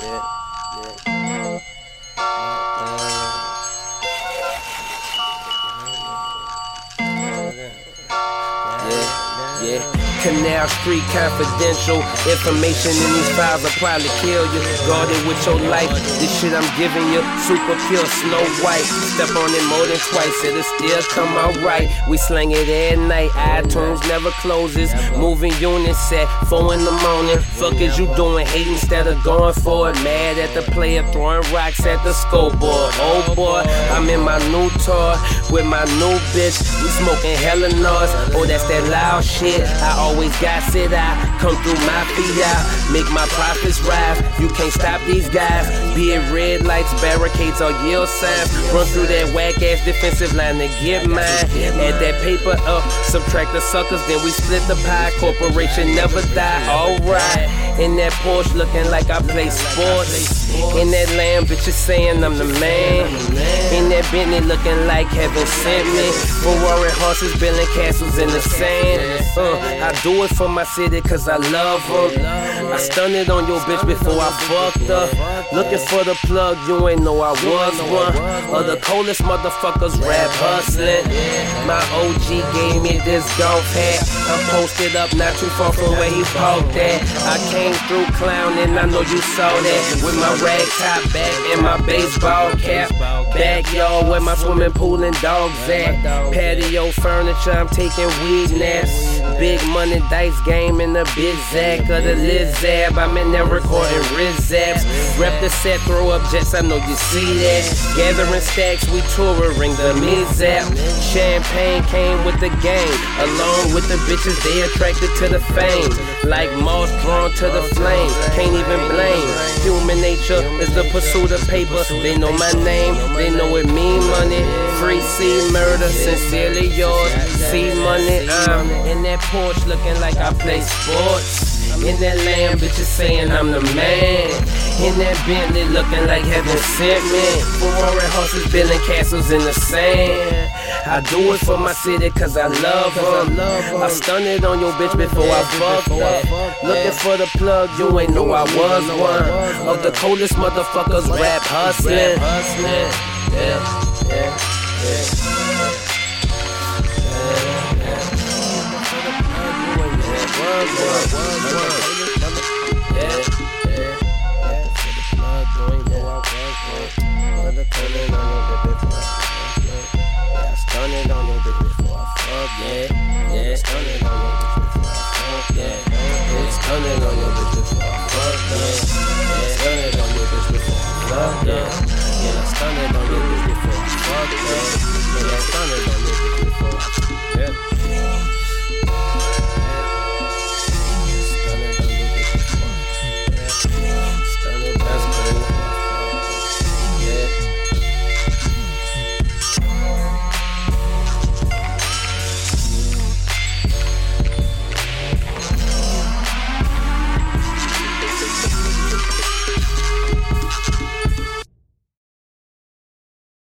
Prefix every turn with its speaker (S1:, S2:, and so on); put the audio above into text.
S1: Canal Street Confidential. Information in these files will probably kill you. Guard it with your life. This shit I'm giving you, super pure Snow White. Step on it more than twice, it'll still come out right. We slang it at night, iTunes never closes. Moving units at 4 in the morning. Fuck is you doing, hate instead of going for it? Mad at the player throwing rocks at the scoreboard. Oh boy, I'm in my new toy with my new bitch. We smoking hella noise. Oh, that's that loud shit. I always got it out, come through my feet out, make my profits rise. You can't stop these guys. Be it red lights, barricades, or yield signs. Run through that whack ass defensive line to get mine. Add that paper up, subtract the suckers, then we split the pie. Corporation never die. Alright. In that Porsche looking like I play sports. In that Lamb, bitches saying I'm the man. In that Bentley looking like heaven sent me. Ferrari horses building castles in the sand. I do it for my city cause I love them. I stunned it on your bitch before I fucked her. Looking for the plug, you ain't know I was one of the coldest motherfuckers rap hustling. My OG gave me this golf hat. I'm posted up not too far from where he parked at. I came through clowning, I know you saw that. With my rag top back and my baseball cap. Backyard where my swimming pool and dogs at. Patio furniture, I'm taking weed naps. Big money dice game in the Bizak of the Lizab. I'm in there recording Rizabs. Rep the set, throw up jets, I know you see that. Gathering stacks, we touring the Mizap. Champagne came with the game. Along with the bitches, they attracted to the fame. Like moss drawn to the flame. Can't even blame. Human nature is the pursuit of paper. They know my name, they know it mean money. Free C murder, sincerely yours. C money, I'm in that porch looking like I play sports. In that Lamb, bitches saying I'm the man. In that Bentley looking like heaven sent me. Ferrari horses building castles in the sand. I do it for my city cause I love her. I stunned it on your bitch before I fucked her. Looking for the plug, you ain't know I was one of the coldest motherfuckers rap hustling. Yeah.